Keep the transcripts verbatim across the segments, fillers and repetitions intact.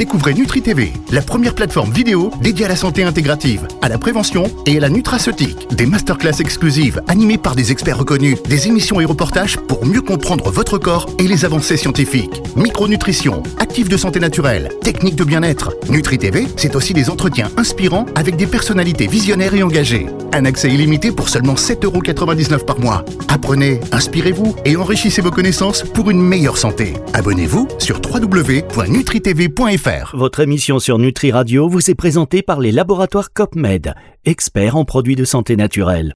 Découvrez NutriTV, la première plateforme vidéo dédiée à la santé intégrative, à la prévention et à la nutraceutique. Des masterclass exclusives animées par des experts reconnus, des émissions et reportages pour mieux comprendre votre corps et les avancées scientifiques. Micronutrition, actifs de santé naturelle, techniques de bien-être. NutriTV, c'est aussi des entretiens inspirants avec des personnalités visionnaires et engagées. Un accès illimité pour seulement sept euros quatre-vingt-dix-neuf par mois. Apprenez, inspirez-vous et enrichissez vos connaissances pour une meilleure santé. Abonnez-vous sur w w w point nutri t v point f r. Votre émission sur Nutri Radio vous est présentée par les laboratoires CopMed, experts en produits de santé naturelle.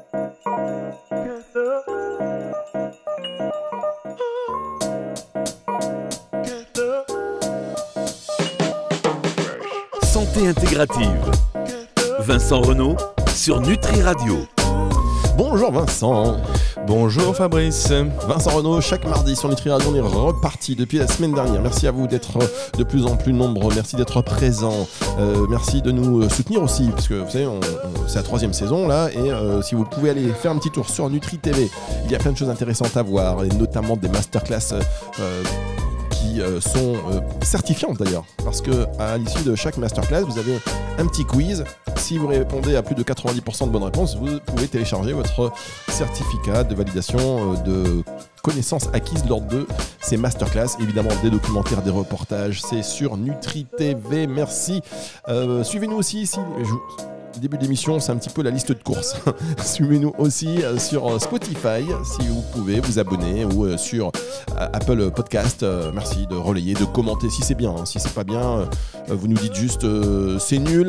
Santé intégrative. Vincent Renaud sur Nutri Radio. Bonjour Vincent. Bonjour Fabrice. Vincent Renaud, chaque mardi sur Nutri Radio, on est reparti depuis la semaine dernière. Merci à vous d'être de plus en plus nombreux, merci d'être présents, euh, merci de nous soutenir aussi, parce que vous savez, on, on, c'est la troisième saison là, et euh, si vous pouvez aller faire un petit tour sur Nutri T V, il y a plein de choses intéressantes à voir, et notamment des masterclass euh, qui euh, sont euh, certifiantes d'ailleurs, parce que à l'issue de chaque masterclass, vous avez un petit quiz. Si vous répondez à plus de quatre-vingt-dix pour cent de bonnes réponses, vous pouvez télécharger votre certificat de validation de connaissances acquises lors de ces masterclass. Évidemment, des documentaires, des reportages, c'est sur Nutri T V. Merci. Euh, suivez-nous aussi ici. Je... Début d'émission, c'est un petit peu la liste de courses. Suivez-nous aussi sur Spotify, si vous pouvez vous abonner, ou sur Apple Podcast. Merci de relayer, de commenter si c'est bien. Si c'est pas bien, vous nous dites juste euh, c'est nul.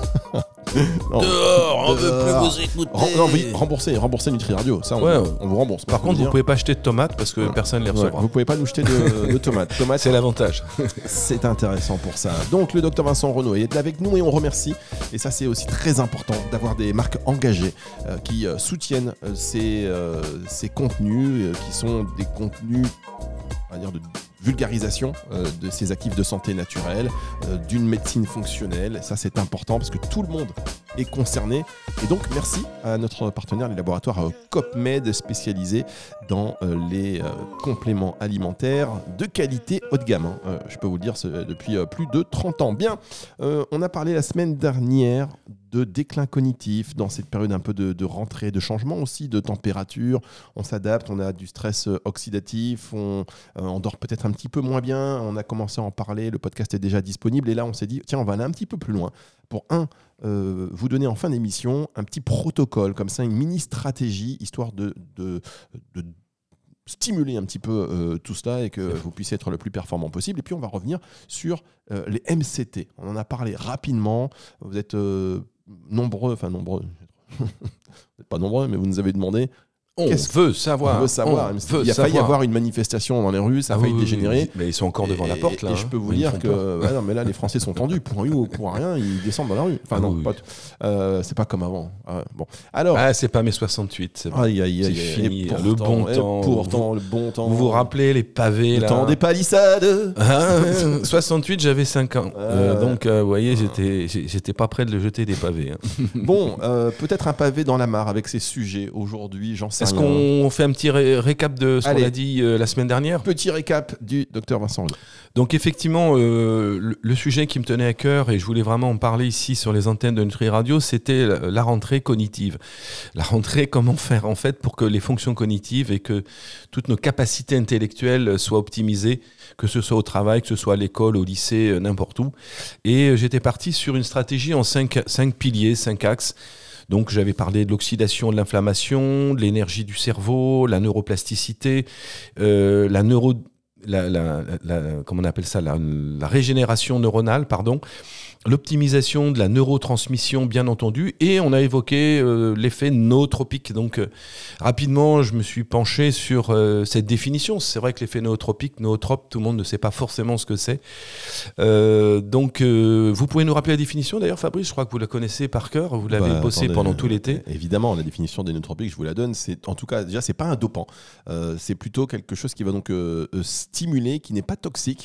Non, dehors, on dehors. veut plus vous écouter. Rem- non, oui, rembourser, rembourser Nutri Radio, ça on, Ouais, on vous rembourse. Par contre, vous ne pouvez pas acheter de tomates parce que ouais. personne ne les recevra. Ouais, vous ne pouvez pas nous jeter de, de tomates. tomates. C'est l'avantage. C'est intéressant pour ça. Donc le docteur Vincent Renaud est avec nous et on remercie. Et ça c'est aussi très important d'avoir des marques engagées euh, qui euh, soutiennent euh, ces, euh, ces contenus, euh, qui sont des contenus, on va dire, de vulgarisation euh, de ces actifs de santé naturelle, euh, d'une médecine fonctionnelle. Ça, c'est important parce que tout le monde est concerné. Et donc, merci à notre partenaire, les laboratoires euh, CopMed, spécialisés dans euh, les euh, compléments alimentaires de qualité haut de gamme. Hein. Euh, je peux vous le dire, c'est depuis euh, plus de trente ans. Bien, euh, on a parlé la semaine dernière de déclin cognitif dans cette période un peu de, de rentrée, de changement aussi de température. On s'adapte, on a du stress oxydatif, on, euh, on dort peut-être un petit peu moins bien, on a commencé à en parler, le podcast est déjà disponible et là on s'est dit tiens on va aller un petit peu plus loin pour un, euh, vous donner en fin d'émission un petit protocole comme ça, une mini stratégie histoire de, de, de stimuler un petit peu euh, tout cela et que vous puissiez être le plus performant possible. Et puis on va revenir sur euh, les M C T. On en a parlé rapidement, vous êtes euh, nombreux, enfin nombreux, vous n'êtes pas nombreux mais vous nous avez demandé. On Qu'est-ce veut savoir. On veut savoir. On il veut a failli y savoir. avoir une manifestation dans les rues, ça a ah, failli oui, dégénérer. Oui, mais ils sont encore devant et, la porte là. Et hein. je peux vous mais dire que ouais, non, mais là les Français sont tendus pour un ou pour rien, ils descendent dans la rue. Enfin ah, non, oui. pas t- euh, c'est pas comme avant. Ah, bon, alors. Ah, c'est pas mai soixante-huit. C'est, bon. Aïe, aïe, aïe, c'est aïe, fini. et pourtant, le bon et temps. Pourtant, vous, le bon temps. Vous vous rappelez les pavés le là. temps des palissades. Ah, soixante-huit, j'avais cinq ans. Euh, euh, donc, euh, vous voyez, j'étais, j'étais pas prêt de le jeter des pavés. Hein. Bon, euh, peut-être un pavé dans la mare avec ces sujets aujourd'hui. J'en sais Est-ce rien. qu'on fait un petit ré- récap de ce Allez. qu'on a dit euh, la semaine dernière ? Petit récap du docteur Vincent Renaud. Donc effectivement, euh, le, le sujet qui me tenait à cœur, et je voulais vraiment en parler ici sur les antennes de Nutri Radio, c'était la, la rentrée cognitive. La rentrée, comment faire en fait pour que les fonctions cognitives et que toutes nos capacités intellectuelles soient optimisées, que ce soit au travail, que ce soit à l'école, au lycée, n'importe où. Et j'étais parti sur une stratégie en cinq, cinq piliers, cinq axes. Donc j'avais parlé de l'oxydation, de l'inflammation, de l'énergie du cerveau, la neuroplasticité, euh, la neuro, la, la, la, comment on appelle ça, la, la régénération neuronale, pardon, l'optimisation de la neurotransmission, bien entendu, et on a évoqué euh, l'effet nootropique. Donc, euh, rapidement, je me suis penché sur euh, cette définition. C'est vrai que l'effet nootropique, nootrope, tout le monde ne sait pas forcément ce que c'est. Euh, donc, euh, vous pouvez nous rappeler la définition, d'ailleurs, Fabrice, je crois que vous la connaissez par cœur, vous l'avez bah, bossé attendez, pendant tout l'été. Évidemment, la définition des nootropiques, je vous la donne. C'est, en tout cas, déjà, c'est pas un dopant. Euh, c'est plutôt quelque chose qui va donc euh, stimuler, qui n'est pas toxique.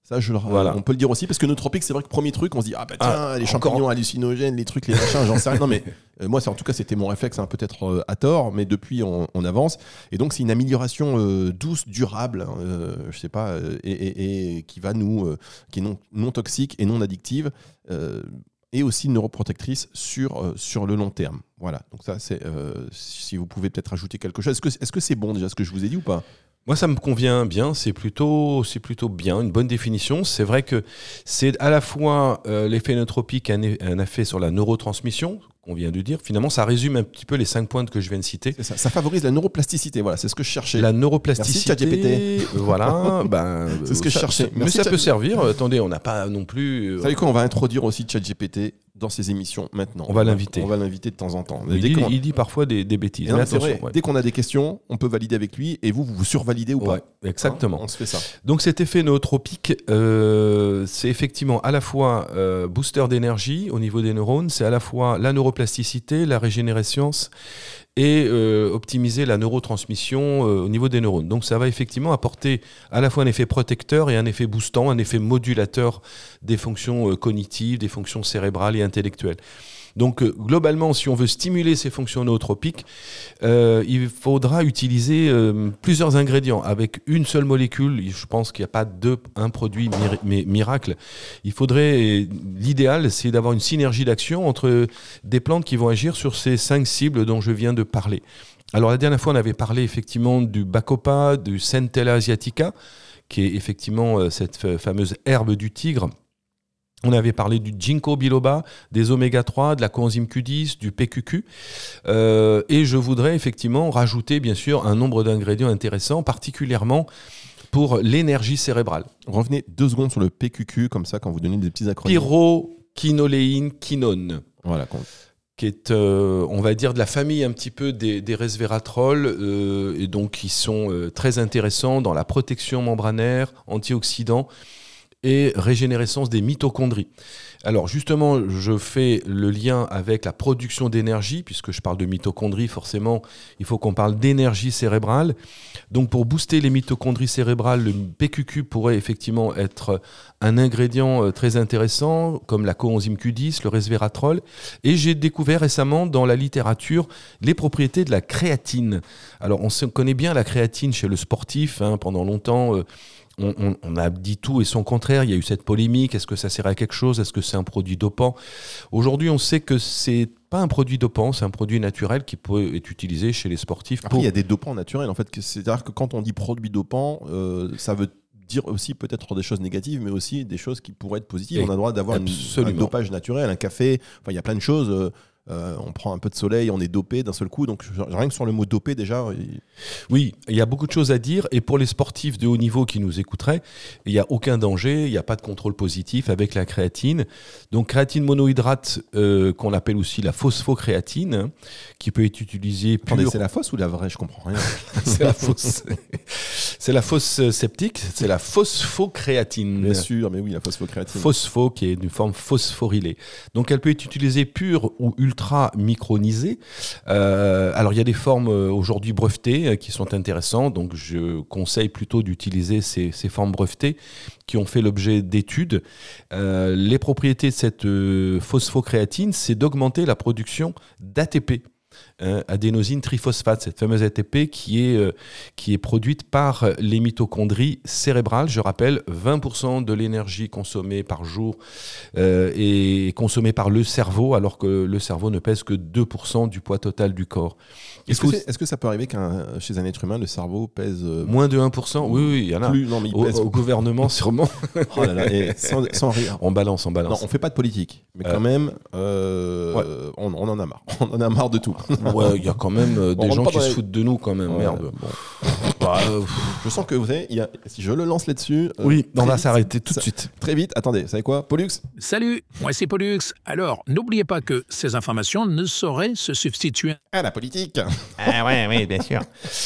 Ça, je, Voilà. on peut le dire aussi, parce que nootropique, c'est vrai que premier truc, on se dit ah bah tiens, Ah, les encore. champignons hallucinogènes, les trucs, les machins, j'en sais rien. Non mais euh, moi, c'est, en tout cas, c'était mon réflexe, hein, peut-être euh, à tort, mais depuis, on, on avance. Et donc, c'est une amélioration euh, douce, durable, euh, je sais pas, euh, et, et, et qui va nous, euh, qui est non, non toxique et non addictive. Euh, et aussi neuroprotectrice sur, euh, sur le long terme. Voilà, donc ça, c'est euh, si vous pouvez peut-être ajouter quelque chose. Est-ce que, est-ce que c'est bon déjà ce que je vous ai dit ou pas ? Moi, ça me convient bien, c'est plutôt, c'est plutôt bien, une bonne définition. C'est vrai que c'est à la fois euh, l'effet nootropique, un, un effet sur la neurotransmission, qu'on vient de dire. Finalement, ça résume un petit peu les cinq points que je viens de citer. C'est ça, ça favorise la neuroplasticité, voilà, c'est ce que je cherchais. La neuroplasticité, Merci, ChatGPT. Voilà, ben, C'est ce que je ça- cherchais. Mais Merci, ça Chat- peut servir. Attendez, on n'a pas non plus. Vous savez quoi, on va introduire aussi ChatGPT dans ces émissions maintenant. On va l'inviter. On va l'inviter de temps en temps. Il Dès dit, qu'on- il dit parfois des, des bêtises. Et non, mais mais c'est attention, vrai, ouais. dès qu'on a des questions, on peut valider avec lui et vous, vous vous survalidez ou pas. Ouais, exactement. Hein, on se fait ça. Donc cet effet nootropique, euh, c'est effectivement à la fois euh, booster d'énergie au niveau des neurones, c'est à la fois la neuroplasticité, la régénérescence et euh, optimiser la neurotransmission euh, au niveau des neurones. Donc ça va effectivement apporter à la fois un effet protecteur et un effet boostant, un effet modulateur des fonctions euh, cognitives, des fonctions cérébrales et intellectuelles. Donc euh, globalement, si on veut stimuler ces fonctions nootropiques, euh, il faudra utiliser euh, plusieurs ingrédients. Avec une seule molécule, je pense qu'il n'y a pas de, un produit mir- mi- miracle. Il faudrait, l'idéal, c'est d'avoir une synergie d'action entre des plantes qui vont agir sur ces cinq cibles dont je viens de parler. Alors la dernière fois, on avait parlé effectivement du bacopa, du Centella asiatica, qui est effectivement euh, cette f- fameuse herbe du tigre. On avait parlé du ginkgo biloba, des oméga trois, de la coenzyme Q dix, du P Q Q. Euh, et je voudrais effectivement rajouter, bien sûr, un nombre d'ingrédients intéressants, particulièrement pour l'énergie cérébrale. Revenez deux secondes sur le P Q Q, comme ça, quand vous donnez des petits acronymes. Pyroquinoléine quinone, Voilà. quand- qui est, euh, on va dire, de la famille un petit peu des, des resveratrol, euh, et donc qui sont euh, très intéressants dans la protection membranaire, antioxydants, et régénérescence des mitochondries. Alors justement, je fais le lien avec la production d'énergie, puisque je parle de mitochondries, forcément, il faut qu'on parle d'énergie cérébrale. Donc pour booster les mitochondries cérébrales, le P Q Q pourrait effectivement être un ingrédient très intéressant, comme la coenzyme Q dix, le resveratrol. Et j'ai découvert récemment dans la littérature les propriétés de la créatine. Alors on se connaît bien la créatine chez le sportif, hein, pendant longtemps. Euh, On, on, on a dit tout et son contraire. Il y a eu cette polémique. Est-ce que ça sert à quelque chose ? Est-ce que c'est un produit dopant ? Aujourd'hui, on sait que c'est pas un produit dopant, c'est un produit naturel qui peut être utilisé chez les sportifs. Après, pour- il y a des dopants naturels. En fait, que- c'est-à-dire que quand on dit produit dopant, euh, ça veut dire aussi peut-être des choses négatives, mais aussi des choses qui pourraient être positives. Et- On a le droit d'avoir une- un absolument. dopage naturel, un café. Enfin, il y a plein de choses. euh, euh, on prend un peu de soleil, on est dopé d'un seul coup. Donc, rien que sur le mot dopé, déjà. il- Oui, il y a beaucoup de choses à dire. Et pour les sportifs de haut niveau qui nous écouteraient, il n'y a aucun danger, il n'y a pas de contrôle positif avec la créatine. Donc créatine monohydrate, euh, qu'on appelle aussi la phosphocréatine, hein, qui peut être utilisée pure. Attendez, c'est la fausse ou la vraie ? Je comprends rien. C'est la fausse. C'est la fausse sceptique, c'est la phosphocréatine. Bien sûr, mais oui, la phosphocréatine. Phospho, qui est d'une forme phosphorylée. Donc elle peut être utilisée pure ou ultra micronisée. Euh, alors il y a des formes euh, aujourd'hui brevetées euh, qui sont intéressantes, donc je conseille plutôt d'utiliser ces, ces formes brevetées qui ont fait l'objet d'études. Euh, les propriétés de cette euh, phosphocréatine, c'est d'augmenter la production d'A T P. Hein, adénosine triphosphate, cette fameuse A T P qui est, euh, qui est produite par les mitochondries cérébrales. Je rappelle, vingt pour cent de l'énergie consommée par jour euh, est consommée par le cerveau, alors que le cerveau ne pèse que deux pour cent du poids total du corps. Est-ce que, c'est- est-ce que ça peut arriver qu'un, chez un être humain, le cerveau pèse euh, Moins de un pour cent, oui, oui, il y en a. plus Non, mais il Au, pèse. au gouvernement, sûrement. Oh là là, et sans, sans rire. On balance, on Non, balance. on fait pas de politique, mais Euh, quand même, euh, ouais. on, on en a marre. On en a marre de tout. Ouais, il y a quand même euh, On des rentre gens pas qui dans se les- foutent de nous, quand même. Ouais, Merde. bon. Bah, euh, Je sens que vous savez, il y a, si je le lance là-dessus. euh, oui, on très va vite, s'arrêter tout de ça- suite. Très vite. Attendez, vous savez quoi, Pollux ? Salut, moi c'est Pollux. Alors, n'oubliez pas que ces informations ne sauraient se substituer. Ah, la politique. Ah ouais, oui, bien sûr.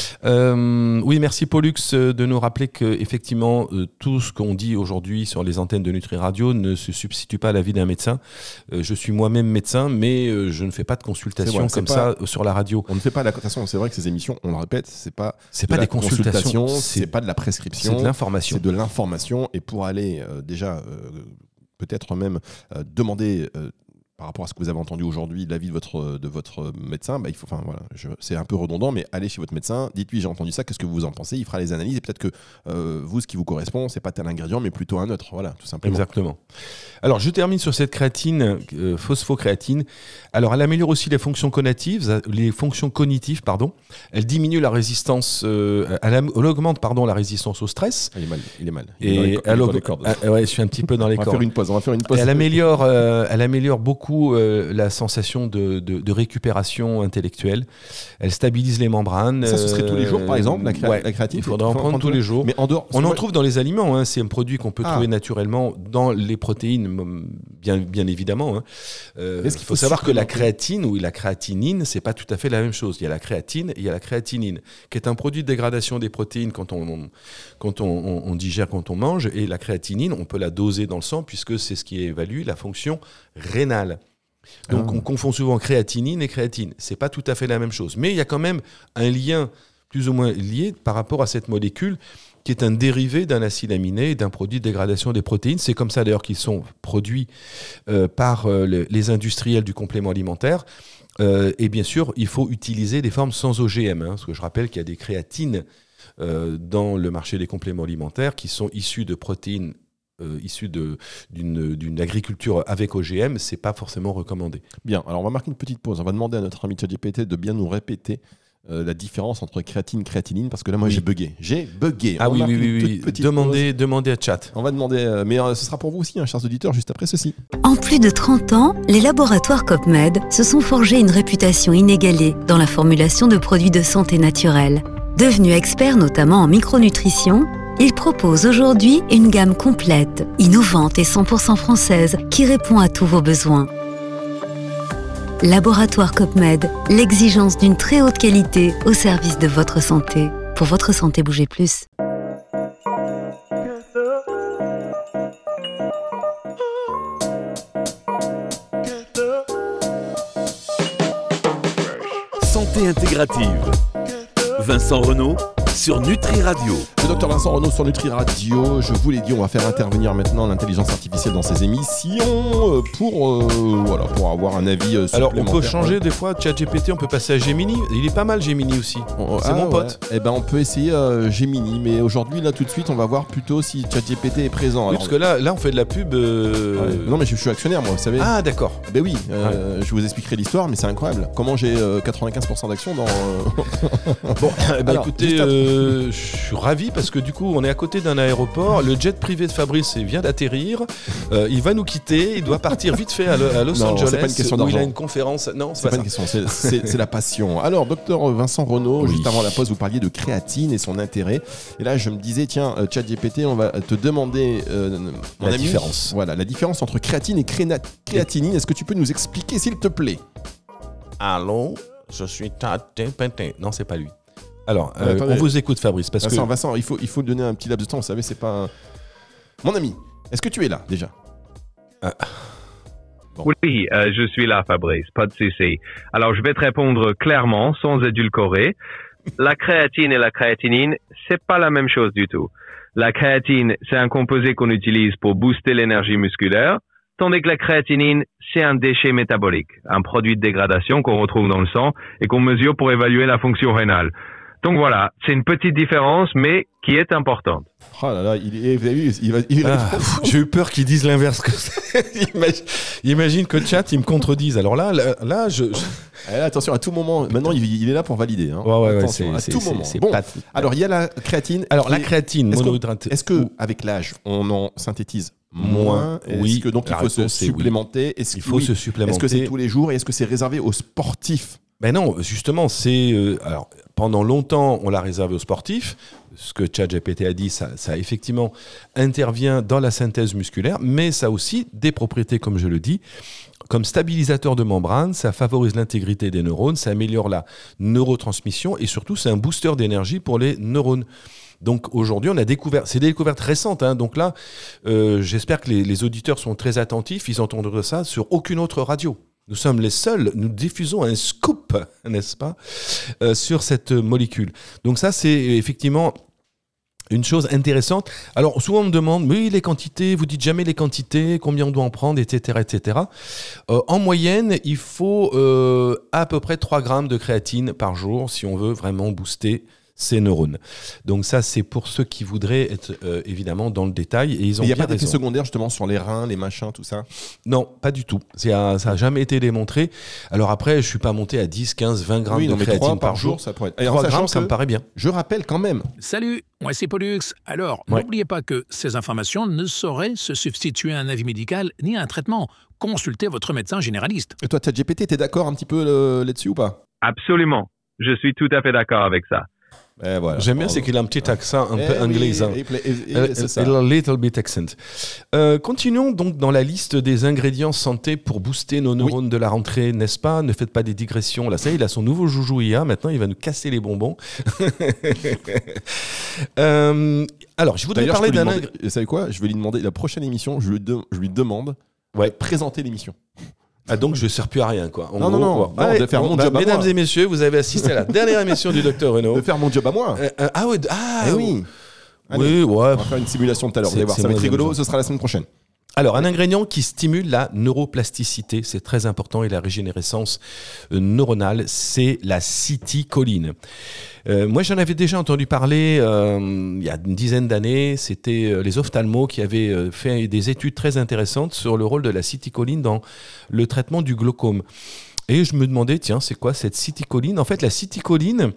Euh, oui, merci Pollux euh, de nous rappeler que effectivement euh, tout ce qu'on dit aujourd'hui sur les antennes de Nutri Radio ne se substitue pas à l'avis d'un médecin. Euh, je suis moi-même médecin, mais euh, je ne fais pas de C'est consultation vrai, c'est comme pas- ça euh, sur la radio. On ne fait pas la. De toute façon, c'est vrai que ces émissions, on le répète, c'est pas. C'est de pas la des consultations. consultation, c'est, c'est pas de la prescription. C'est de l'information. C'est de l'information. Et pour aller euh, déjà, euh, peut-être même euh, demander... Euh, par rapport à ce que vous avez entendu aujourd'hui, l'avis de votre, de votre médecin, bah il faut, enfin, voilà, je, c'est un peu redondant, mais allez chez votre médecin, dites-lui j'ai entendu ça, qu'est-ce que vous en pensez, il fera les analyses et peut-être que euh, vous, ce qui vous correspond, c'est pas tel ingrédient, mais plutôt un autre, voilà, tout simplement. Exactement. Alors, je termine sur cette créatine, euh, phosphocréatine. Alors, elle améliore aussi les fonctions cognitives, les fonctions cognitives, pardon. Elle diminue la résistance, euh, elle, am- elle augmente, pardon, la résistance au stress. Il est mal, il est mal. Il Et est dans les, elle dans aug- les cordes. Ah, ouais, je suis un petit peu dans les on va cordes. faire une pause, on va faire une pause. Et elle améliore, euh, elle améliore beaucoup euh, la sensation de, de, de récupération intellectuelle. Elle stabilise les membranes. Ça, ce serait tous les jours, par exemple, la, cré- ouais, la créatine. il faudra en prendre tous les jours. Mais en dehors, On en moi- trouve dans les aliments, hein. C'est un produit qu'on peut Ah. trouver naturellement dans les protéines, bien, bien évidemment. Hein. Euh, Est-ce qu'il il faut faut savoir que la supplémenter créatine ou la créatinine, c'est pas tout à fait la même chose. Il y a la créatine et il y a la créatinine, qui est un produit de dégradation des protéines quand on, on- quand on, on- on digère, quand on mange. Et la créatinine, on peut la doser dans le sang puisque c'est ce qui évalue la fonction rénale. Donc Ah. on confond souvent créatinine et créatine. C'est pas tout à fait la même chose. Mais il y a quand même un lien plus ou moins lié par rapport à cette molécule qui est un dérivé d'un acide aminé et d'un produit de dégradation des protéines. C'est comme ça d'ailleurs qu'ils sont produits euh, par euh, le- les industriels du complément alimentaire. Euh, et bien sûr, il faut utiliser des formes sans O G M, hein, parce que je rappelle qu'il y a des créatines euh, dans le marché des compléments alimentaires qui sont issues de protéines euh, issues de, d'une, d'une agriculture avec O G M. C'est pas forcément recommandé. Bien, alors on va marquer une petite pause. On va demander à notre ami ChatGPT de bien nous répéter euh, la différence entre créatine et créatinine, parce que là, moi, Oui. j'ai bugué. J'ai bugué. Ah On oui, marque oui, une oui, toute oui. petite Demandez, demandez à Chat. pause. On va demander, euh, mais euh, ce sera pour vous aussi, hein, chers auditeurs, juste après ceci. En plus de trente ans, les laboratoires COPMED se sont forgés une réputation inégalée dans la formulation de produits de santé naturelle. Devenus experts notamment en micronutrition, ils proposent aujourd'hui une gamme complète, innovante et cent pour cent française qui répond à tous vos besoins. Laboratoire COPMED, l'exigence d'une très haute qualité au service de votre santé. Pour votre santé, bougez plus. Santé intégrative. Vincent Renaud sur Nutri Radio. Le docteur Vincent Renaud sur Nutri Radio. Je vous l'ai dit, on va faire intervenir maintenant l'intelligence artificielle dans ces émissions euh, pour, euh, voilà, pour avoir un avis euh, Alors, on supplémentaire. peut changer des fois, ChatGPT, on peut passer à Gemini. Il est pas mal, Gemini aussi. Oh, C'est ah, mon ouais. pote. Eh ben, on peut essayer euh, Gemini, mais aujourd'hui, là, tout de suite, on va voir plutôt si ChatGPT est présent. Oui, Alors, parce que là, là, on fait de la pub. euh, ouais. Non, mais je, je suis actionnaire, moi, vous savez. Ah, d'accord. Ben oui, euh, je vous expliquerai l'histoire, mais c'est incroyable. Comment j'ai euh, quatre-vingt-quinze pour cent d'actions dans. euh, Bon, eh ben, Alors, écoutez, juste après- euh, je suis ravi parce que du coup, on est à côté d'un aéroport. Le jet privé de Fabrice vient d'atterrir. Euh, il va nous quitter. Il doit partir vite fait à, Lo- à Los Non, Angeles c'est pas une question où il a d'argent. une conférence. Non, c'est C'est pas, pas ça. une question, c'est- c'est c'est la passion. Alors, docteur Vincent Renaud, Oui. juste avant la pause, vous parliez de créatine et son intérêt. Et là, je me disais, tiens, euh, ChatGPT, on va te demander euh, mon La ami, différence. Voilà, la différence entre créatine et créna- créatinine. Est-ce que tu peux nous expliquer, s'il te plaît? Allô, je suis ChatGPT. Non, c'est pas lui. Alors, euh, attendez. on vous écoute, Fabrice, parce Vincent, que Vincent, il faut, il faut donner un petit laps de temps. Vous savez, c'est pas. un- Mon ami, est-ce que tu es là déjà? Oui, euh, je suis là, Fabrice, pas de souci. Alors, je vais te répondre clairement, sans édulcorer. La créatine et la créatinine, c'est pas la même chose du tout. La créatine, c'est un composé qu'on utilise pour booster l'énergie musculaire, tandis que la créatinine, c'est un déchet métabolique, un produit de dégradation qu'on retrouve dans le sang et qu'on mesure pour évaluer la fonction rénale. Donc voilà, c'est une petite différence, mais qui est importante. Oh là là, il est. Vous avez vu, il va. il va- Ah, pff, j'ai eu peur qu'ils disent l'inverse. que ça. Imagine, imagine que Chat, ils me contredisent. Alors là, là, là, je. je- Eh là, attention, à tout moment. Maintenant, il, il est là pour valider. Hein. Ouais, ouais, ouais, Attention, c'est- à c'est- tout c'est- moment. c'est Bon, pas- alors il y a la créatine. Alors qui la est- créatine Est-ce que- monohydrate. Est-ce que avec l'âge, on en synthétise moins? Moins, oui. Est-ce que donc il La faut se réponse, c'est oui. supplémenter? Est-ce Il que- faut oui. se Est-ce supplémenter. que c'est tous les jours et est-ce que c'est réservé aux sportifs? Ben non, justement, c'est euh, alors pendant longtemps on l'a réservé aux sportifs. Ce que ChatGPT a dit, ça, ça effectivement intervient dans la synthèse musculaire, mais ça a aussi des propriétés, comme je le dis, comme stabilisateur de membrane. Ça favorise l'intégrité des neurones, ça améliore la neurotransmission et surtout c'est un booster d'énergie pour les neurones. Donc aujourd'hui, on a découvert, c'est des découvertes récentes, hein, donc là, euh, j'espère que les, les auditeurs sont très attentifs, ils entendront ça sur aucune autre radio. Nous sommes les seuls, nous diffusons un scoop, n'est-ce pas, euh, sur cette molécule. Donc ça, c'est effectivement une chose intéressante. Alors souvent on me demande, mais les quantités, vous dites jamais les quantités, combien on doit en prendre, et cetera, et cetera. Euh, en moyenne, il faut euh, à peu près trois grammes de créatine par jour si on veut vraiment booster ces neurones. Donc ça, c'est pour ceux qui voudraient être euh, évidemment dans le détail. Et ils ont il n'y a bien pas d'effet raison. secondaire justement sur les reins, les machins, tout ça? Non, pas du tout. C'est un- ça n'a jamais été démontré. Alors après, je ne suis pas monté à dix, quinze, vingt grammes Oui, de non, mais créatine trois par, par jour. jour, ça pourrait être. Et en trois sachant grammes, ça que- me paraît bien. Je rappelle quand même. Salut, moi c'est Pollux. Alors, Ouais. n'oubliez pas que ces informations ne sauraient se substituer à un avis médical ni à un traitement. Consultez votre médecin généraliste. Et toi, ChatGPT, t'es d'accord un petit peu euh, là-dessus ou pas? Absolument. Je suis tout à fait d'accord avec ça. Eh, voilà. J'aime bien, Bravo. c'est qu'il a un petit accent un Eh peu oui, anglais. et- et- et- A, c'est ça. a little bit accent. Euh, continuons donc dans la liste des ingrédients santé pour booster nos neurones de la rentrée, n'est-ce pas? Ne faites pas des digressions. Là, ça y est, il a son nouveau joujou I A. Maintenant, il va nous casser les bonbons. Euh, alors, je voudrais D'ailleurs, je parler peux lui d'un demander- vous savez quoi? Je vais lui demander la prochaine émission. Je lui, de- je lui demande Ouais. de présenter l'émission. Ah, donc je ne sers plus à rien, quoi. En Non, gros, non, non, quoi. non, Allez, de faire mon bah, job à mesdames moi. et messieurs, vous avez assisté à la dernière émission du Docteur Renaud. De faire mon job à moi. Euh, euh, ah ouais, d- ah Eh oui. oui, Allez, ouais. On va faire une simulation tout à l'heure. Vous allez C'est- voir, c'est ça va moi, être rigolo. j'aime ça. Ce sera la semaine prochaine. Alors, un ingrédient qui stimule la neuroplasticité, c'est très important, et la régénérescence euh, neuronale, c'est l'acétylcholine. Euh, moi, j'en avais déjà entendu parler euh, il y a une dizaine d'années. C'était euh, les ophtalmos qui avaient euh, fait des études très intéressantes sur le rôle de l'acétylcholine dans le traitement du glaucome. Et je me demandais, tiens, c'est quoi cette acétylcholine? En fait, la acétylcholine,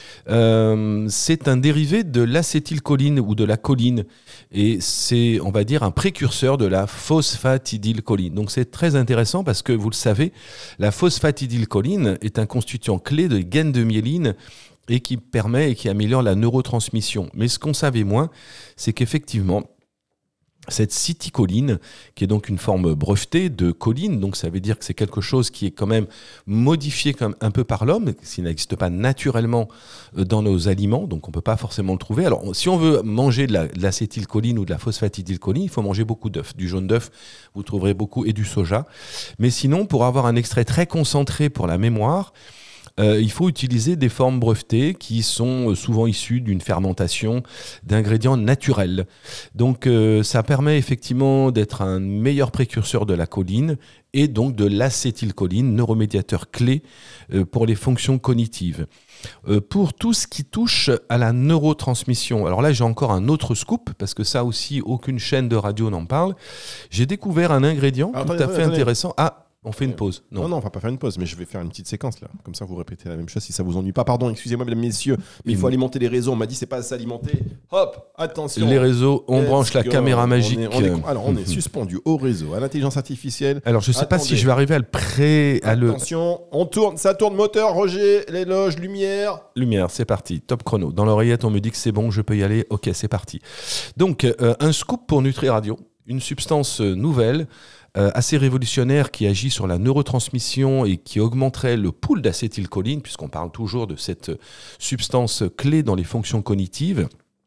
euh, c'est un dérivé de l'acétylcholine ou de la choline. Et c'est, on va dire, un précurseur de la phosphatidylcholine. Donc c'est très intéressant parce que, vous le savez, la phosphatidylcholine est un constituant clé de gaines de myéline et qui permet et qui améliore la neurotransmission. Mais ce qu'on savait moins, c'est qu'effectivement, cette acétylcholine, qui est donc une forme brevetée de choline, donc ça veut dire que c'est quelque chose qui est quand même modifié comme un peu par l'homme, qui n'existe pas naturellement dans nos aliments, donc on ne peut pas forcément le trouver. Alors si on veut manger de, la, de l'acétylcholine ou de la phosphatidylcholine, il faut manger beaucoup d'œufs. Du jaune d'œuf, vous trouverez beaucoup, et du soja. Mais sinon, pour avoir un extrait très concentré pour la mémoire, Euh, il faut utiliser des formes brevetées qui sont souvent issues d'une fermentation d'ingrédients naturels. Donc euh, ça permet effectivement d'être un meilleur précurseur de la choline et donc de l'acétylcholine, neuromédiateur clé euh, pour les fonctions cognitives. Euh, pour tout ce qui touche à la neurotransmission, alors là j'ai encore un autre scoop, parce que ça aussi aucune chaîne de radio n'en parle. J'ai découvert un ingrédient Alors, tout attendez, à fait attendez. intéressant. Ah, on fait une pause. Non. non, on va pas faire une pause, mais je vais faire une petite séquence là. Comme ça, vous répétez la même chose si ça vous ennuie pas. Pardon, excusez-moi, mesdames, messieurs, mais il faut alimenter les réseaux. On m'a dit c'est pas assez alimenté. Hop, attention. Les réseaux, on Let's branche la go. caméra magique. On est, on est- alors, on est suspendu au réseau, à l'intelligence artificielle. Alors, je sais pas si Attendez. je vais arriver à le pré... à le... Attention, on tourne, ça tourne, moteur, Roger, l'éloge, lumière. Lumière, c'est parti. Top chrono. Dans l'oreillette, on me dit que c'est bon, je peux y aller. Ok, c'est parti. Donc, euh, un scoop pour Nutri Radio, une substance euh, nouvelle, euh, assez révolutionnaire, qui agit sur la neurotransmission et qui augmenterait le pool d'acétylcholine, puisqu'on parle toujours de cette substance clé dans les fonctions cognitives.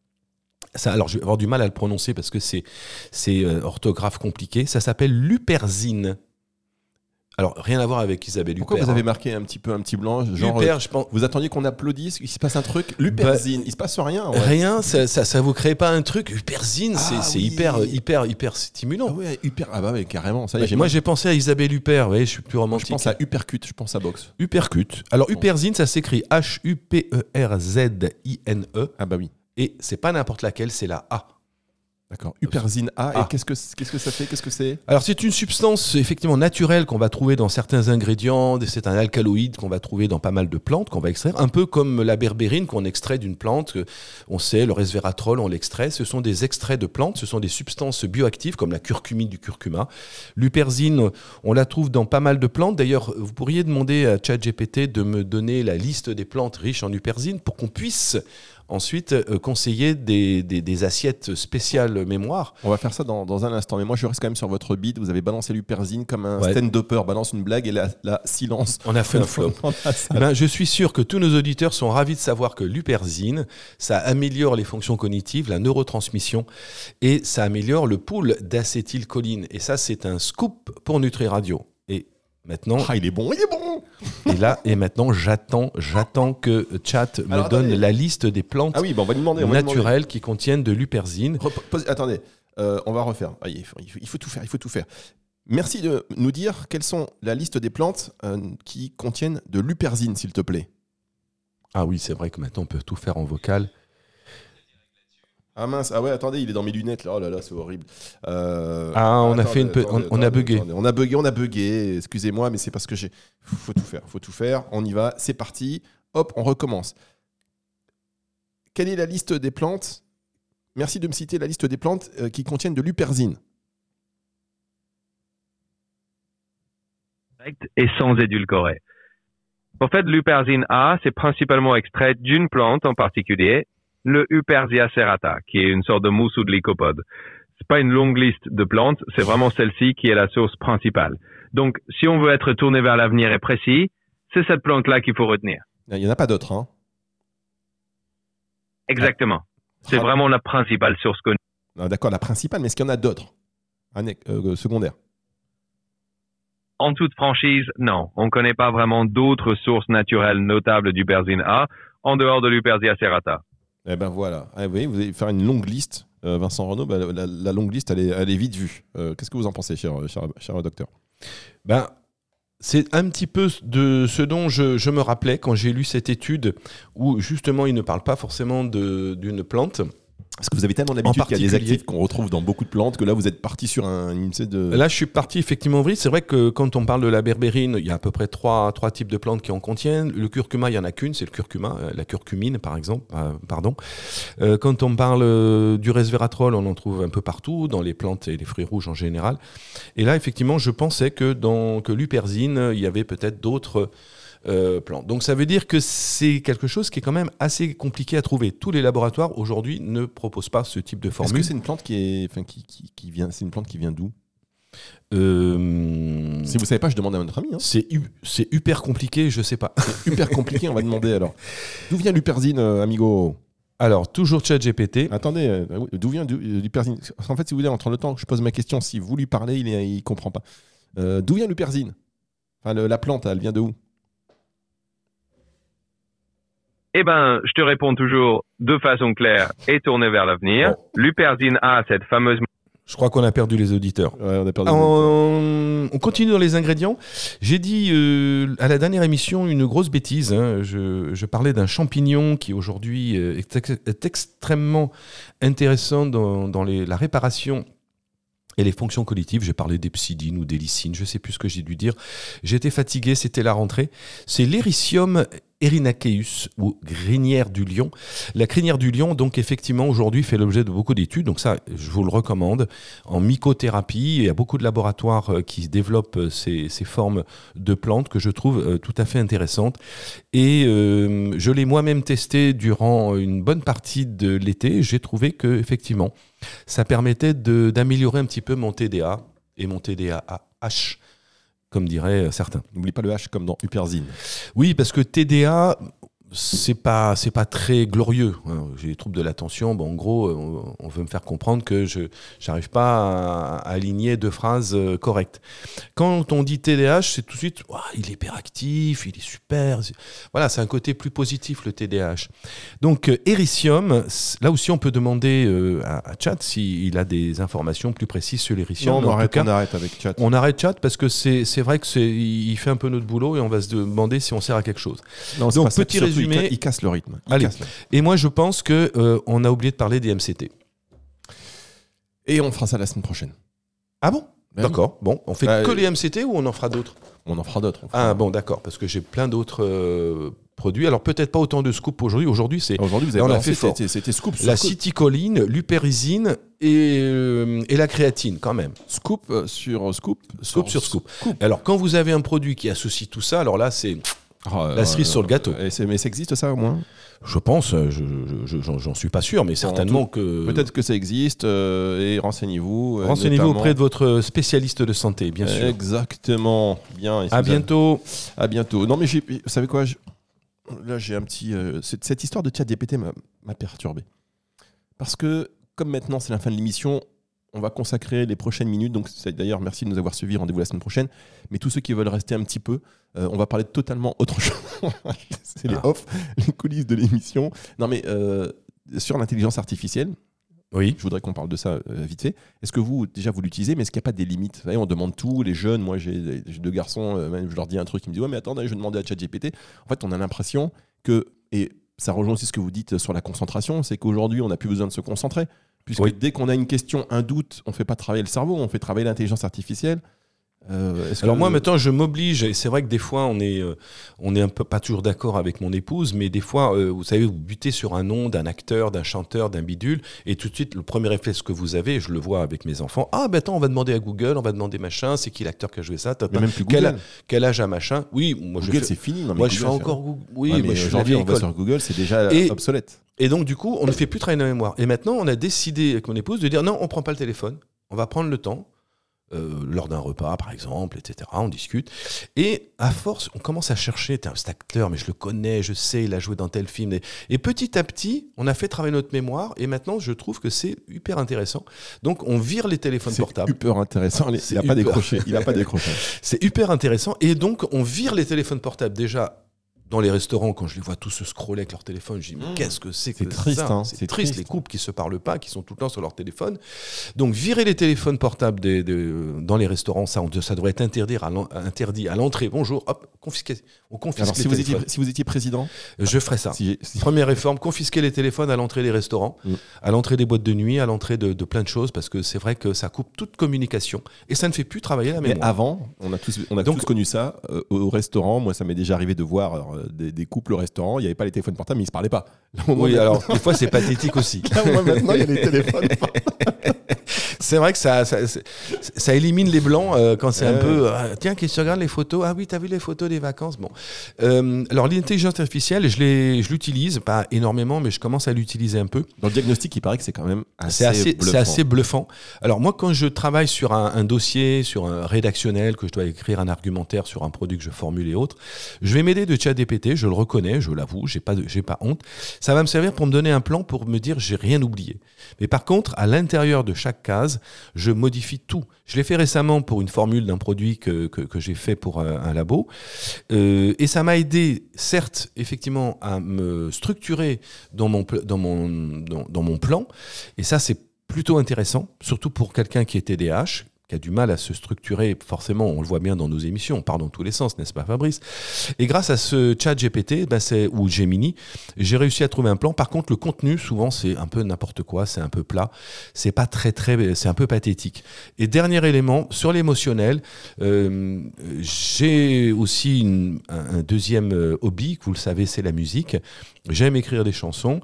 Ça, alors, je vais avoir du mal à le prononcer parce que c'est, c'est euh, orthographe compliqué. Ça s'appelle l'huperzine. Alors, rien à voir avec Isabelle Pourquoi Huppert. vous avez hein. marqué un petit peu un petit blanc, genre Huppert, euh, je pense. vous attendiez qu'on applaudisse, il se passe un truc, l'huperzine, il se passe rien. Ouais. Rien, ça, ça, ça vous crée pas un truc Huperzine, Ah, c'est, c'est oui. hyper, hyper, hyper stimulant. Ah ouais, hyper, ah bah ouais, carrément. Ça y est, Ouais, j'ai moi, mal- j'ai pensé à Isabelle Huppert, vous voyez, je suis plus je romantique. pense à Hypercute, je pense à boxe. Hupercute. Alors, Huperzine, ça s'écrit H U P E R Z I N E, Ah bah oui. et c'est pas n'importe laquelle, c'est la A. D'accord. Hyperzine A, Ah. et qu'est-ce que qu'est-ce que ça fait? Qu'est-ce que c'est? Alors, c'est une substance effectivement naturelle qu'on va trouver dans certains ingrédients. C'est un alcaloïde qu'on va trouver dans pas mal de plantes qu'on va extraire, un peu comme la berbérine qu'on extrait d'une plante. On sait, le resveratrol, on l'extrait. Ce sont des extraits de plantes, ce sont des substances bioactives comme la curcumine du curcuma. L'huperzine, on la trouve dans pas mal de plantes. D'ailleurs, vous pourriez demander à ChatGPT de me donner la liste des plantes riches en huperzine pour qu'on puisse ensuite euh, conseiller des, des, des assiettes spéciales mémoire. On va faire ça dans, dans un instant, mais moi je reste quand même sur votre beat. Vous avez balancé l'huperzine comme un Ouais. stand-upper balance une blague et là, là silence. On a fait un flop. Dans la salle. Eh ben, je suis sûr que tous nos auditeurs sont ravis de savoir que l'huperzine, ça améliore les fonctions cognitives, la neurotransmission, et ça améliore le pool d'acétylcholine. Et ça, c'est un scoop pour Nutri Radio. Et Maintenant, Ah, il est bon, il est bon. et là, et maintenant, j'attends, j'attends que Chat me Alors, donne attendez. la liste des plantes Ah oui, bon, on va lui demander. on va lui demander. naturelles qui contiennent de l'huperzine. Repose- attendez, euh, on va refaire. Ah, il, faut, il faut- il faut tout faire, il faut tout faire. Merci de nous dire quelles sont la liste des plantes euh, qui contiennent de l'huperzine, s'il te plaît. Ah oui, c'est vrai que maintenant, on peut tout faire en vocal. Ah mince, ah ouais, attendez, il est dans mes lunettes là. Oh là là, c'est horrible. Euh, Ah, on a attendez, fait une pe- attendez, on- on a attendez, bugué. attendez. On a bugué, on a bugué. Excusez-moi, mais c'est parce que j'ai. Faut tout faire, faut tout faire. On y va, c'est parti. Hop, on recommence. Quelle est la liste des plantes? Merci de me citer la liste des plantes euh, qui contiennent de l'huperzine. Et sans édulcorer. En fait, l'huperzine A, c'est principalement extrait d'une plante en particulier, le Huperzia serrata, qui est une sorte de mousse ou de lycopode. C'est pas une longue liste de plantes, c'est vraiment celle-ci qui est la source principale. Donc, si on veut être tourné vers l'avenir et précis, c'est cette plante-là qu'il faut retenir. Il n'y en a pas d'autres, hein. Exactement. C'est Ah. vraiment la principale source connue. Ah, d'accord, la principale, mais est-ce qu'il y en a d'autres? Anne- euh, secondaires. En toute franchise, non. On ne connaît pas vraiment d'autres sources naturelles notables d'Huperzine A en dehors de l'Huperzia serrata. Eh ben voilà. Ah, vous voyez, vous allez faire une longue liste, euh, Vincent Renaud. Bah, la, la longue liste, elle est, elle est vite vue. Euh, qu'est-ce que vous en pensez, cher, cher, cher docteur? Ben, c'est un petit peu de ce dont je, je me rappelais quand j'ai lu cette étude où justement il ne parle pas forcément de, d'une plante. Parce que vous avez tellement d'habitude qu'il y a des particulier. actifs qu'on retrouve dans beaucoup de plantes que là, vous êtes parti sur un, une espèce de... Là, je suis parti effectivement vrai. C'est vrai que quand on parle de la berbérine, il y a à peu près trois, trois types de plantes qui en contiennent. Le curcuma, il n'y en a qu'une, c'est le curcuma, euh, la curcumine par exemple. Euh, pardon. Euh, quand on parle euh, du resveratrol, on en trouve un peu partout, dans les plantes et les fruits rouges en général. Et là, effectivement, je pensais que dans que l'huperzine, il y avait peut-être d'autres Euh, plantes. Donc ça veut dire que c'est quelque chose qui est quand même assez compliqué à trouver. Tous les laboratoires aujourd'hui ne proposent pas ce type de Est-ce formule. que c'est une plante qui est, enfin, qui, qui, qui vient, c'est une plante qui vient d'où? Euh, Si vous savez pas, je demande à notre ami. Hein. c'est, hu- c'est hyper compliqué, je sais pas. Hyper compliqué, on va demander alors. D'où vient l'huperzine, euh, amigo? Alors toujours ChatGPT. Attendez, euh, oui, d'où vient d'où- euh, l'huperzine? En fait, si vous voulez, entre le temps que je pose ma question, si vous lui parlez, il, est, il comprend pas. Euh, d'où vient l'huperzine? Enfin, le- la plante, elle vient de où? Eh ben, je te réponds toujours de façon claire et tournée vers l'avenir. Bon. L'Huperzine A, cette fameuse Je crois qu'on a perdu les auditeurs. Ouais, on a perdu. On, on continue dans les ingrédients. J'ai dit euh, à la dernière émission une grosse bêtise. hein. Je, je parlais d'un champignon qui aujourd'hui euh, est, ex- est extrêmement intéressant dans, dans les- la réparation et les fonctions cognitives. J'ai parlé d'epsidine ou d'hélicine, je ne sais plus ce que j'ai dû dire. J'étais fatigué, c'était la rentrée. C'est l'Ericium erinaceus ou crinière du lion. La crinière du lion, donc effectivement, aujourd'hui fait l'objet de beaucoup d'études. Donc ça, je vous le recommande. En mycothérapie, il y a beaucoup de laboratoires euh, qui développent euh, ces, ces formes de plantes que je trouve euh, tout à fait intéressantes. Et euh, je l'ai moi-même testé durant une bonne partie de l'été. J'ai trouvé que effectivement, ça permettait de- d'améliorer un petit peu mon T D A et mon T D A H, comme diraient certains. N'oublie pas le H comme dans huperzine. Oui, parce que T D A, c'est pas c'est pas très glorieux. hein. J'ai des troubles de l'attention. Bon, en gros, on, on veut me faire comprendre que je j'arrive pas à, à aligner deux phrases euh, correctes. Quand on dit T D A H, c'est tout de suite, ouah, il est hyperactif, il est super. C'est- Voilà, c'est un côté plus positif le T D A H. Donc euh, Ericium, c- là aussi on peut demander euh, à, à Chat s'il a des informations plus précises sur l'Ericium. Non, Mais on en tout arrête, cas, on arrête avec chat. on arrête Chat parce que c'est c'est vrai que c'est il fait un peu notre boulot et on va se demander si on sert à quelque chose. Non, c'est donc, pas ça, petit surtout, il résumé. ca- Il, casse le rythme. Il Allez. casse le- Et moi, je pense que euh, on a oublié de parler des M C T. Et on fera ça la semaine prochaine. Ah bon Ben D'accord. Bon, on fait Bah, que euh, les M C T ou on en fera d'autres? On en fera d'autres. on fera- Ah bon, d'accord, parce que j'ai plein d'autres euh, produits. Alors peut-être pas autant de scoops aujourd'hui. Aujourd'hui, c'est Aujourd'hui, vous avez Là, on a balancé, fait fort. c'était, c'était scoop sur la scoop. citycholine, l'huperzine et, euh, et la créatine quand même. Scoop euh, sur scoop. Scoop sur scoop. Alors quand vous avez un produit qui associe tout ça, alors là, c'est, Ah, La cerise sur le gâteau. et c'est- mais ça existe ça au moins? je pense, je, je- je- j'en, j'en suis pas sûr, mais certainement que. Peut-être que ça existe euh, et renseignez-vous. euh, Renseignez-vous notamment- auprès de votre spécialiste de santé, bien sûr. Exactement. Bien. et si À vous avez- bientôt. À bientôt. Non mais j'ai- vous savez quoi je- Là j'ai un petit. euh, cette, cette histoire de ChatGPT m'a, m'a perturbé. Parce que comme maintenant c'est la fin de l'émission, on va consacrer les prochaines minutes. Donc, c'est, d'ailleurs, merci de nous avoir suivis. Rendez-vous la semaine prochaine. Mais tous ceux qui veulent rester un petit peu, euh, on va parler de totalement autre chose. C'est les Ah. off, les coulisses de l'émission. Non, mais euh, sur l'intelligence artificielle, Oui. je voudrais qu'on parle de ça euh, vite fait. Est-ce que vous, déjà, vous l'utilisez, mais est-ce qu'il n'y a pas des limites? Vous savez, on demande tout, les jeunes. Moi, j'ai, j'ai deux garçons, euh, même, je leur dis un truc, ils me disent ouais, mais attendez, je vais demander à ChatGPT. En fait, on a l'impression que, et ça rejoint aussi ce que vous dites sur la concentration, c'est qu'aujourd'hui, on n'a plus besoin de se concentrer. Puisque Oui. dès qu'on a une question, un doute, on ne fait pas travailler le cerveau, on fait travailler l'intelligence artificielle. Euh, est-ce Alors que- moi maintenant je m'oblige, et c'est vrai que des fois on est, euh, on est un peu pas toujours d'accord avec mon épouse, mais des fois euh, vous savez vous butez sur un nom d'un acteur, d'un chanteur, d'un bidule, et tout de suite le premier réflexe que vous avez, je le vois avec mes enfants, ah ben attends on va demander à Google, on va demander machin, c'est qui l'acteur qui a joué ça, tata, Mais même plus quel, Google. a- quel âge a machin, oui moi je Google, fais, c'est fini. Non, mais moi je Google, fais c'est- encore Google, oui Ouais, mais mais je suis aujourd'hui, la on vieille va école. sur Google, c'est déjà Et- obsolète. Et donc, du coup, on ne fait plus travailler la mémoire. Et maintenant, on a décidé avec mon épouse de dire non, on ne prend pas le téléphone. On va prendre le temps, euh, lors d'un repas, par exemple, et cetera. On discute. Et à force, on commence à chercher. Tiens, cet acteur, mais je le connais, je sais, il a joué dans tel film. Et, et petit à petit, on a fait travailler notre mémoire. Et maintenant, je trouve que c'est hyper intéressant. Donc, on vire les téléphones C'est portables. hyper intéressant. Il C'est n'a pas hyper- décroché. Il n'a pas décroché. C'est hyper intéressant. Et donc, on vire les téléphones portables déjà. Dans les restaurants, quand je les vois tous se scroller avec leur téléphone, je dis mais qu'est-ce que c'est que C'est triste, ça hein, C'est c'est triste, triste. les couples qui se parlent pas, qui sont tout le temps sur leur téléphone. Donc virer les téléphones portables des, des- dans les restaurants, ça, on- ça devrait être interdit à, l'en- interdit à l'entrée. Bonjour, hop, confisquer. On confisque Alors, les si vous, étiez, téléphones. si vous étiez président, Je ferai ça. si, si- Première réforme, confisquer les téléphones à l'entrée des restaurants, Mm. à l'entrée des boîtes de nuit, à l'entrée de, de plein de choses, parce que c'est vrai que ça coupe toute communication et ça ne fait plus travailler la mais mémoire. avant, on a tous, on a Donc- tous connu ça euh, au, au restaurant. Moi, ça m'est déjà arrivé de voir euh, des, des couples au restaurant. Il n'y avait pas les téléphones portables, mais ils se parlaient pas. Là, au moins, Oui, maintenant- alors des fois c'est pathétique aussi. là, au moins, maintenant, il y a les téléphones. C'est vrai que ça, ça, ça- ça élimine les blancs euh, quand c'est un Ouais. peu. ah, tiens, qu'est-ce que tu regardes les photos? Ah oui, t'as vu les photos des vacances? Bon. Euh, alors, l'intelligence artificielle, je, l'ai- je l'utilise, pas énormément, mais je commence à l'utiliser un peu. Dans le diagnostic, il paraît que c'est quand même assez, C'est assez, bluffant. c'est assez bluffant. Alors, moi, quand je travaille sur un, un dossier, sur un rédactionnel, que je dois écrire un argumentaire sur un produit que je formule et autres, je vais m'aider de ChatGPT, je le reconnais, je l'avoue, j'ai pas, de- j'ai pas honte. Ça va me servir pour me donner un plan, pour me dire j'ai rien oublié. Mais par contre, à l'intérieur de chaque case, je modifie tout. Je l'ai fait récemment pour une formule d'un produit que, que, que j'ai fait pour un, un labo. Euh, et ça m'a aidé, certes, effectivement, à me structurer dans mon, pl- dans mon, dans, dans mon plan. Et ça, c'est plutôt intéressant, surtout pour quelqu'un qui est T D A H, qui a du mal à se structurer. Forcément, on le voit bien dans nos émissions, on part dans tous les sens, n'est-ce pas Fabrice? Et grâce à ce chat G P T, ben c'est, ou Gemini, j'ai réussi à trouver un plan. Par contre, le contenu, souvent, c'est un peu n'importe quoi, c'est un peu plat, c'est pas très, très, c'est un peu pathétique. Et dernier élément, sur l'émotionnel, euh, j'ai aussi une- un, un deuxième euh, hobby, vous le savez, c'est la musique. J'aime écrire des chansons.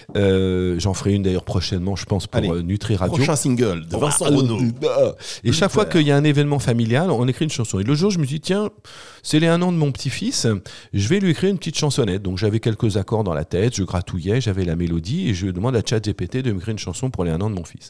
Euh, j'en ferai une d'ailleurs prochainement, je pense, pour Allez, euh, Nutri Radio. Prochain single de Vincent Ah, Renaud. Et chaque fois qu'il y a un événement familial, on écrit une chanson. Et le jour, je me suis dit, tiens, c'est les un an de mon petit-fils, je vais lui écrire une petite chansonnette. Donc j'avais quelques accords dans la tête, je gratouillais, j'avais la mélodie, et je demande à ChatGPT de me créer une chanson pour les un an de mon fils.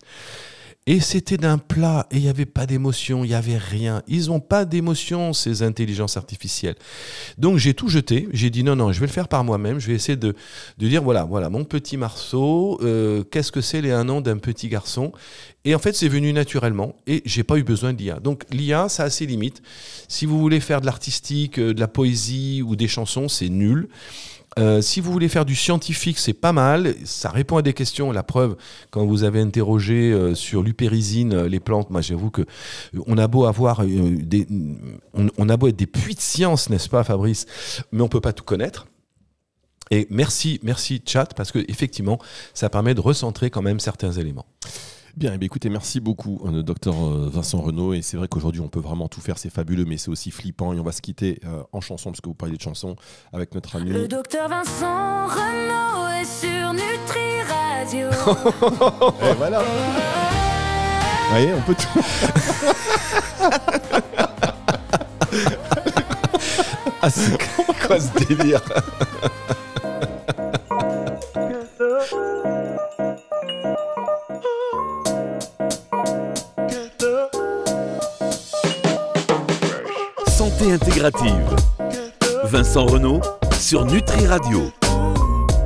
Et c'était d'un plat, et il n'y avait pas d'émotion, il n'y avait rien. Ils n'ont pas d'émotion, ces intelligences artificielles. Donc j'ai tout jeté, j'ai dit non, non, je vais le faire par moi-même, je vais essayer de, de dire, voilà, voilà, mon petit Marceau, euh, qu'est-ce que c'est les un an d'un petit garçon? Et en fait, c'est venu naturellement, et j'ai pas eu besoin de l'I A. Donc l'I A, ça a ses limites. Si vous voulez faire de l'artistique, euh, de la poésie ou des chansons, c'est nul. Euh, si vous voulez faire du scientifique, c'est pas mal. Ça répond à des questions. La preuve, quand vous avez interrogé euh, sur l'upérisine, euh, les plantes, moi j'avoue que euh, on a beau avoir euh, des, on, on a beau être des puits de science, n'est-ce pas, Fabrice, mais on peut pas tout connaître. Et merci, merci chat, parce que effectivement, ça permet de recentrer quand même certains éléments. Bien, eh bien, écoutez, merci beaucoup, euh, docteur Vincent Renaud. Et c'est vrai qu'aujourd'hui, on peut vraiment tout faire, c'est fabuleux, mais c'est aussi flippant. Et on va se quitter euh, en chanson, parce que vous parlez de chansons, avec notre ami. Le docteur Vincent Renaud est sur Nutri Radio. Et voilà. Vous voyez, on peut tout. Ah, c'est quoi ce délire? Santé intégrative. Vincent Renaud sur Nutri Radio.